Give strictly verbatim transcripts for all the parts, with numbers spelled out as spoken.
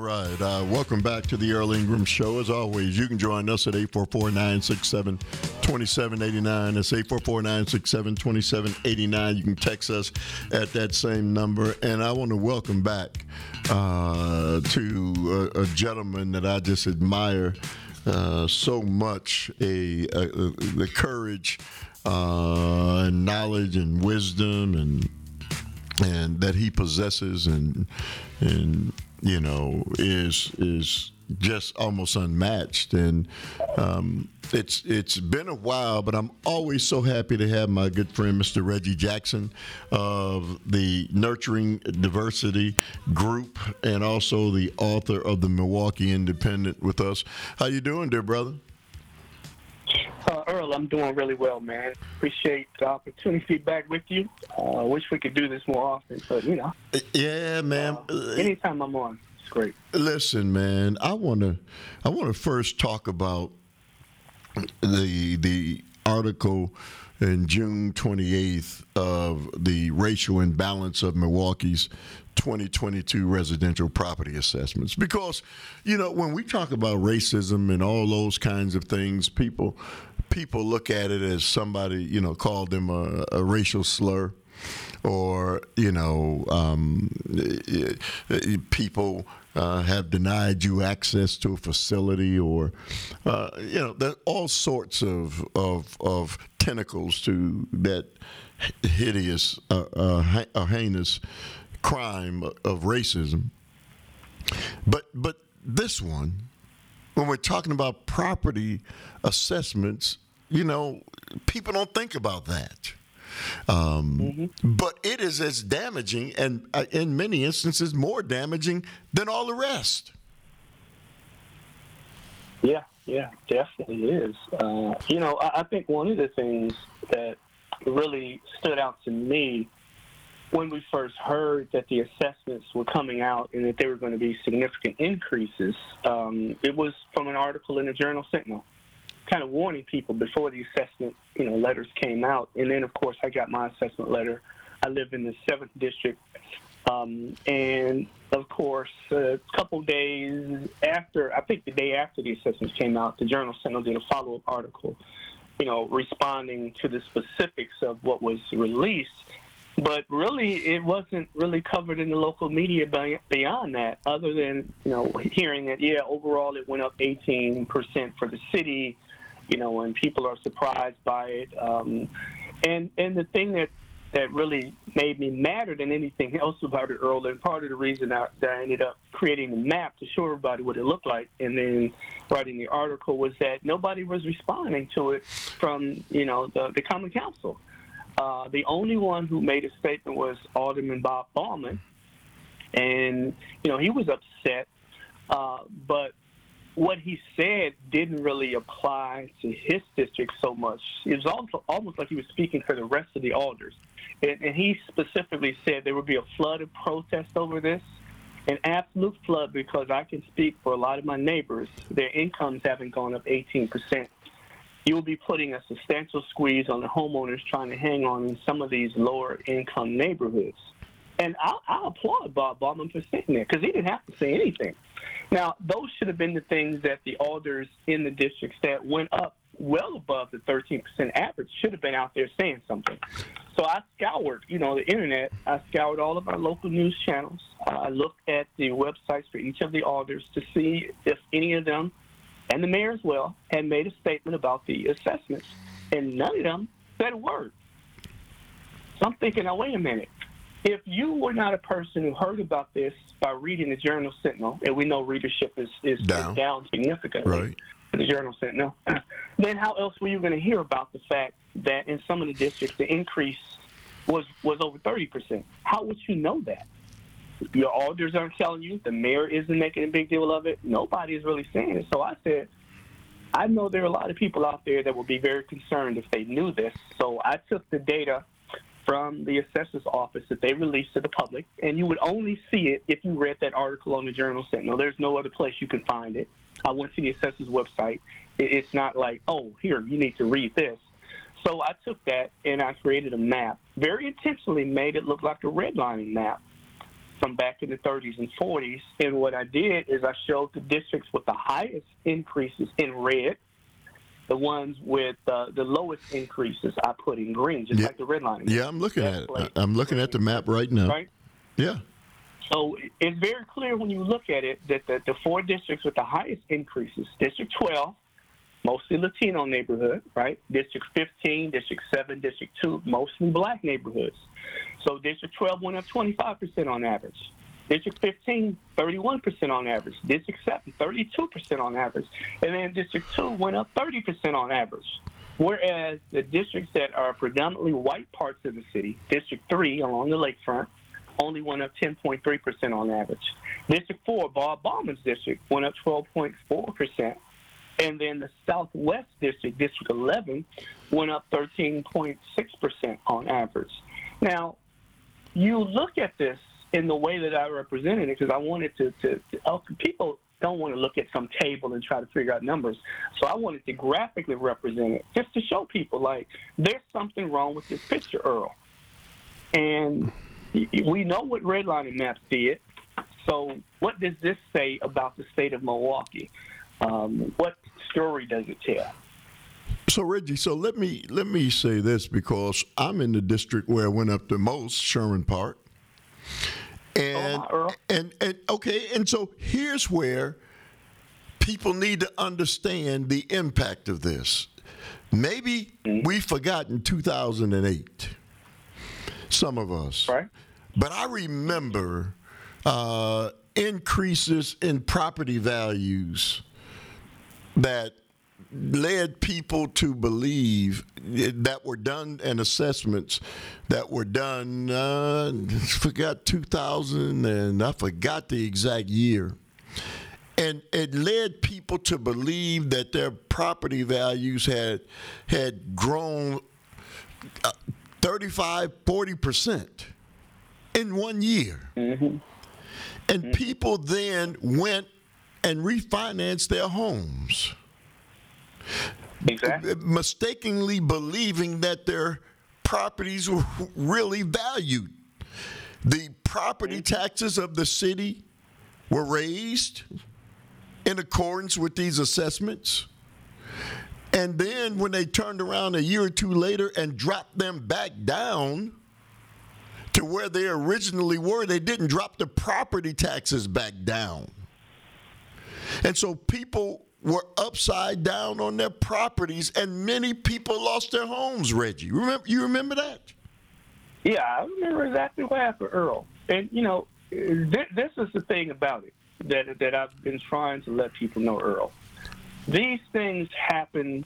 right. Uh, welcome back to the Earl Ingram Show. As always, you can join us at eight four four, nine six seven, two seven eight nine. That's eight four four, nine six seven, two seven eight nine. You can text us at that same number. And I want to welcome back uh, to a, a gentleman that I just admire uh, so much, a, a, a the courage uh, and knowledge and wisdom and and that he possesses and and you know is is just almost unmatched. And um, it's it's been a while, but I'm always so happy to have my good friend Mister Reggie Jackson of the Nurturing Diversity Group and also the author of the Milwaukee Independent with us. How you doing, dear brother? Uh, Earl, I'm doing really well, man. Appreciate the opportunity to be back with you. I uh, wish we could do this more often, but, you know. Yeah, man. Uh, anytime I'm on, it's great. Listen, man, I want to I want to first talk about the the article in June twenty-eighth of the racial imbalance of Milwaukee's twenty twenty-two residential property assessments. Because, you know, when we talk about racism and all those kinds of things, people people look at it as somebody, you know, called them a, a racial slur, or, you know, um, people uh, have denied you access to a facility, or, uh, you know, there are all sorts of, of, of tentacles to that hideous, uh, uh, uh, heinous crime of racism. But but this one, when we're talking about property assessments, you know, people don't think about that. Um, mm-hmm. But it is as damaging, and uh, in many instances more damaging than all the rest. Yeah, yeah, definitely is. Uh, you know, I, I think one of the things that really stood out to me when we first heard that the assessments were coming out and that there were going to be significant increases, um, it was from an article in the Journal Sentinel, kind of warning people before the assessment, you know, letters came out. And then, of course, I got my assessment letter. I live in the seventh District. Um, and, of course, a couple days after, I think the day after the assessments came out, the Journal Sentinel did a follow-up article, you know, responding to the specifics of what was released. But really, it wasn't really covered in the local media beyond that, other than, you know, hearing that, yeah, overall it went up eighteen percent for the city, you know, and people are surprised by it. Um, and and the thing that, that really made me madder than anything else about it, Earl, and part of the reason that, that I ended up creating the map to show everybody what it looked like and then writing the article, was that nobody was responding to it from, you know, the, the Common Council. Uh, the only one who made a statement was Alderman Bob Ballman, and, you know, he was upset, uh, but what he said didn't really apply to his district so much. It was also almost like he was speaking for the rest of the alders, and, and he specifically said there would be a flood of protest over this, an absolute flood, because I can speak for a lot of my neighbors. Their incomes haven't gone up eighteen percent. You will be putting a substantial squeeze on the homeowners trying to hang on in some of these lower income neighborhoods. And I, I applaud Bob Ballman for sitting there, because he didn't have to say anything. Now, those should have been the things that the alders in the districts that went up well above the thirteen percent average should have been out there saying something. So I scoured, you know, the internet. I scoured all of our local news channels. Uh, I looked at the websites for each of the alders to see if any of them, and the mayor as well, had made a statement about the assessments, and none of them said a word. So I'm thinking, now, wait a minute. If you were not a person who heard about this by reading the Journal Sentinel, and we know readership is, is down. is down significantly right. for the Journal Sentinel, then how else were you going to hear about the fact that in some of the districts the increase was, was over thirty percent? How would you know that? Your alders aren't telling you. The mayor isn't making a big deal of it. Nobody is really saying it. So I said, I know there are a lot of people out there that would be very concerned if they knew this. So I took the data from the assessor's office that they released to the public, and you would only see it if you read that article on the Journal Sentinel. There's no other place you can find it. I went to the assessor's website. It's not like, oh, here, you need to read this. So I took that and I created a map, very intentionally made it look like a redlining map. from back in the thirties and forties. And what I did is I showed the districts with the highest increases in red. The ones with uh, the lowest increases I put in green, just yeah. like the red line. Yeah, I'm looking at it. I'm looking at the map right now. Right? Yeah. So it's very clear when you look at it that the, the four districts with the highest increases, District twelve, mostly Latino neighborhood, right? District fifteen, District seven, District two, mostly black neighborhoods. So District twelve went up twenty-five percent on average. District fifteen, thirty-one percent on average. District seven, thirty-two percent on average. And then District two went up thirty percent on average. Whereas the districts that are predominantly white parts of the city, District three along the lakefront, only went up ten point three percent on average. District four, Bob Bauman's district, went up twelve point four percent. And then the Southwest District, District eleven, went up thirteen point six percent on average. Now, you look at this in the way that I represented it, because I wanted to, to, to people don't want to look at some table and try to figure out numbers. So I wanted to graphically represent it, just to show people, like, there's something wrong with this picture, Earl. And we know what redlining maps did. So what does this say about the state of Milwaukee? Um, what story does it tell? So Reggie, so let me let me say this, because I'm in the district where I went up the most, Sherman Park. And, oh, and and okay, and so here's where people need to understand the impact of this. Maybe mm-hmm. we forgot in two thousand eight, some of us. Right. But I remember uh, increases in property values that led people to believe that were done, and assessments that were done, uh, I forgot two thousand, and I forgot the exact year. And it led people to believe that their property values had had grown uh, thirty-five, forty percent in one year. Mm-hmm. And mm-hmm. people then went and refinanced their homes. Exactly. Mistakenly believing that their properties were really valued. The property taxes of the city were raised in accordance with these assessments. And then when they turned around a year or two later and dropped them back down to where they originally were, they didn't drop the property taxes back down. And so people were upside down on their properties, and many people lost their homes, Reggie. Remember, you remember that? Yeah, I remember exactly what happened, Earl. And, you know, th- this is the thing about it that, that I've been trying to let people know, Earl. These things happen,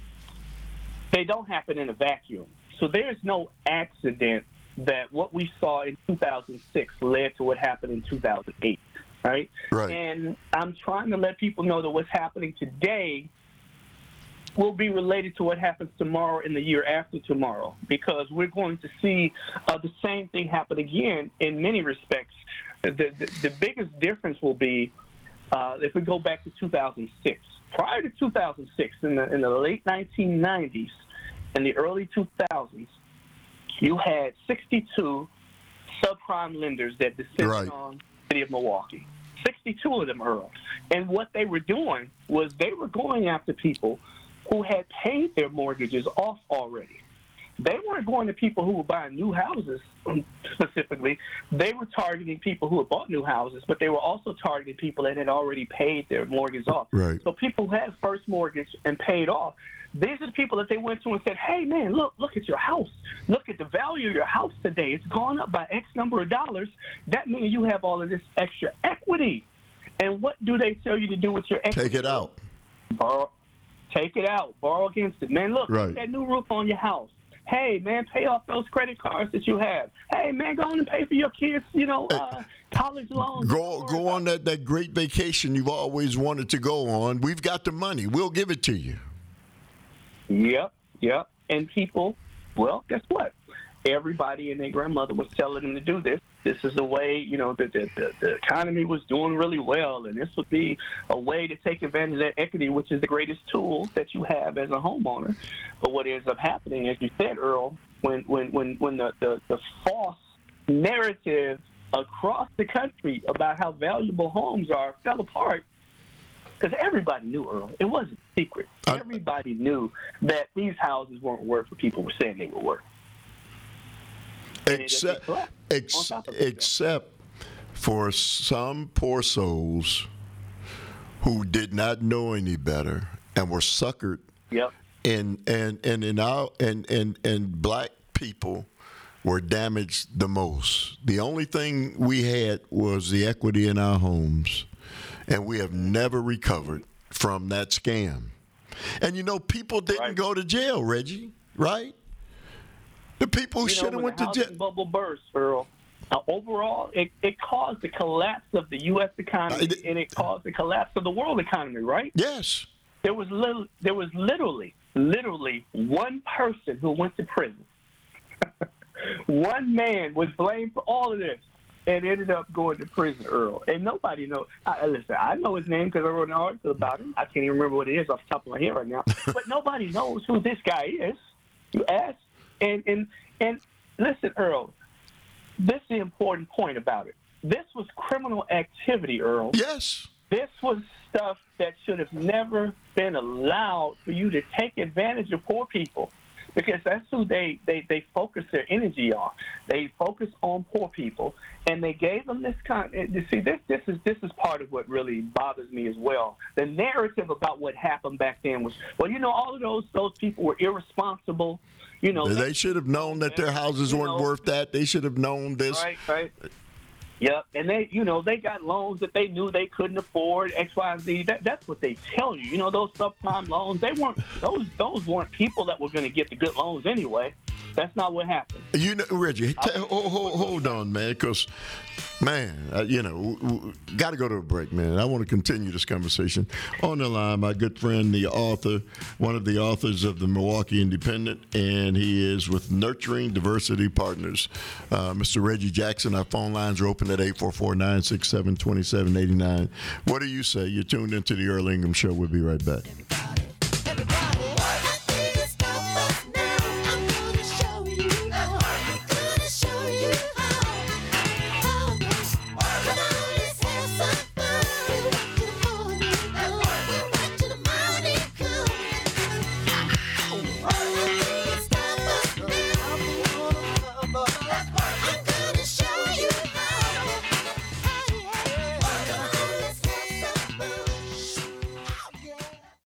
they don't happen in a vacuum. So there's no accident that what we saw in two thousand six led to what happened in two thousand eight. Right? Right. And I'm trying to let people know that what's happening today will be related to what happens tomorrow and the year after tomorrow, because we're going to see uh, the same thing happen again in many respects. The, the, the biggest difference will be uh, if we go back to two thousand six. Prior to two thousand six, in the, in the late nineteen nineties and the early two thousands, you had sixty-two subprime lenders that descended right. on the city of Milwaukee. sixty-two of them, Earl. And what they were doing was they were going after people who had paid their mortgages off already. They weren't going to people who were buying new houses specifically. They were targeting people who had bought new houses, but they were also targeting people that had already paid their mortgage off. Right. So people who had first mortgage and paid off, these are the people that they went to and said, hey, man, look, look at your house. Look at the value of your house today. It's gone up by X number of dollars. That means you have all of this extra equity. And what do they tell you to do with your equity? Take it out. Borrow, take it out. Borrow against it. Man, look, right. put that new roof on your house. Hey, man, pay off those credit cards that you have. Hey, man, go on and pay for your kids, you know, uh, college loans. Go go on that, that great vacation you've always wanted to go on. We've got the money. We'll give it to you. Yep, yep. And people, well, guess what? Everybody and their grandmother was telling them to do this. This is the way, you know, the, the, the, the economy was doing really well, and this would be a way to take advantage of that equity, which is the greatest tool that you have as a homeowner. But what ends up happening, as you said, Earl, when when when, when the, the, the false narrative across the country about how valuable homes are fell apart because everybody knew, Earl. It wasn't a secret. I, Everybody knew that these houses weren't worth what people were saying they were worth. Except, ex, except for some poor souls who did not know any better and were suckered. Yep. And and and in our and and and black people were damaged the most. The only thing we had was the equity in our homes, and we have never recovered from that scam. And you know, people didn't right. go to jail, Reggie, right? The people who should have went to jail. The bubble burst, Earl. Now, overall, it, it caused the collapse of the U S economy, I, and it caused the collapse of the world economy, right? Yes. There was little, there was literally, literally one person who went to prison. One man was blamed for all of this and ended up going to prison, Earl. And nobody knows. I, listen, I know his name because I wrote an article about him. I can't even remember what it is off the top of my head right now. But nobody knows who this guy is. You ask. And, and, and listen, Earl, this is the important point about it. This was criminal activity, Earl. Yes. This was stuff that should have never been allowed for you to take advantage of poor people, because that's who they, they, they focus their energy on. They focus on poor people, and they gave them this kind. You see, this this is this is part of what really bothers me as well. The narrative about what happened back then was, well, you know, all of those those people were irresponsible. You know, they should have known that their houses weren't know, worth that. They should have known this. Right, right. Yep, and they, you know, they got loans that they knew they couldn't afford, X, Y, Z. That, that's what they tell you. You know, those subprime loans, they weren't those those weren't people that were going to get the good loans anyway. That's not what happened. You know, Reggie, t- hold, hold, hold on, man, because, man, uh, you know, got to go to a break, man. I want to continue this conversation. On the line, my good friend, the author, one of the authors of the Milwaukee Independent, and he is with Nurturing Diversity Partners, uh, Mister Reggie Jackson. Our phone lines are open at eight four four, nine six seven, two seven eight nine. What do you say? You're tuned into the Earl Ingram Show. We'll be right back.